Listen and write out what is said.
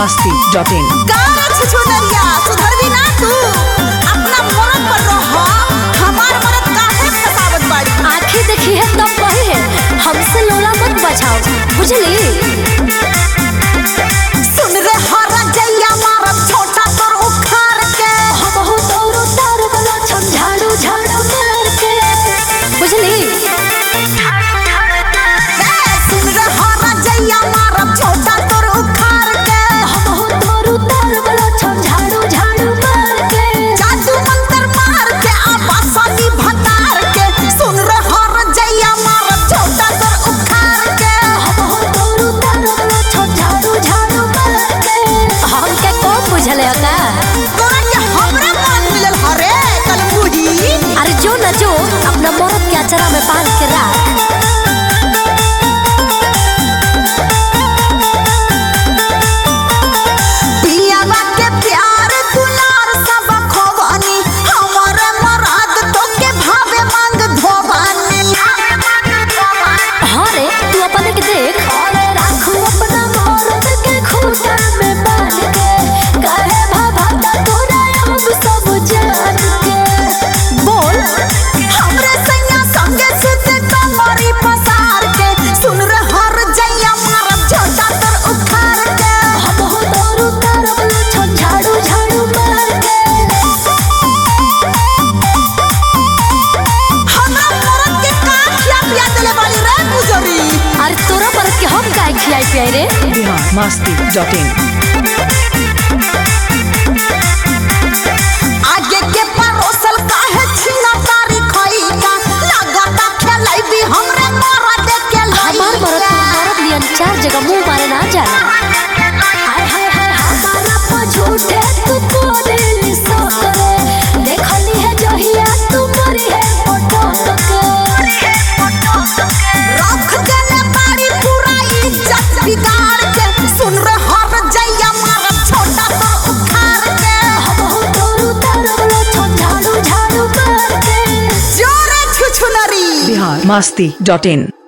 biharmasti.in सुधर भी ना तू अपना मरद पर रहो। हमार मरद काहे फसावत बाड़ी। आंखें देखी है तब कहे है हमसे लोला मत बचाओ बुझली। सुन रे हरा जैया मारब छोटा तोर उखाड़ के हम तोरो तार वाला छम झाड़ू झाड़ू मार के बुझली। सुन रे हरा जैया मारब छोटा तोर उखाड़ के हम तोरो तार वाला छम झाड़ू झाड़ू मार के जादू मंत्र मार के आबासानी भतार के। सुन रे हरा जैया मारब छोटा तोर उखाड़ के हम तोरो तार वाला छम झाड़ू झाड़ू मार के। हमके कौन बुझले का तोरा के हमरे मान मिलल हरे कल मुही। अरे जो न जो अपना मरद के अचरा में बांध के रख। पियावा के प्यार दुलार सब खोवानी हमारे मराद तो के भावे मांग धोवानी। हाँ रे तू अपने के देख अरे राखू अपना मरद के खूंटा में बांध के कहे भाभा तोरा अब सब जान के बोल। हमरे सैया संगे सुते कमरी पसार के। सुन रे हर जैया मारब छोटा तर उखाड़ के हम तोरू तार वाला छम झाड़ू झाड़ू मार के। हमरा मरद के का खिया पिया देले वाली रे गुजरी। अरे तोरा मरद के हम काहे खियाई पियाई रे। biharmasti.in आगे के परोसल काहे छीना तारी खई का लगाता खेलाई भी हमरे मरद के हमार मरद के मरद लियन चार जगह मुंह मारे ना जाला। हाय हाय हाय हमारा पा झूठे तू कोरेली सकरे देखली है जहिया तू मरी है फोटो के। रख देले बारी पूरा इज्जत बिगाड़ के। सुन रे हर जैया मारब छोटा तो उखाड़ के हम तोरू तार वाला छम झाड़ू झाड़ू मार के। जोरे छुछुनरी biharmasti.in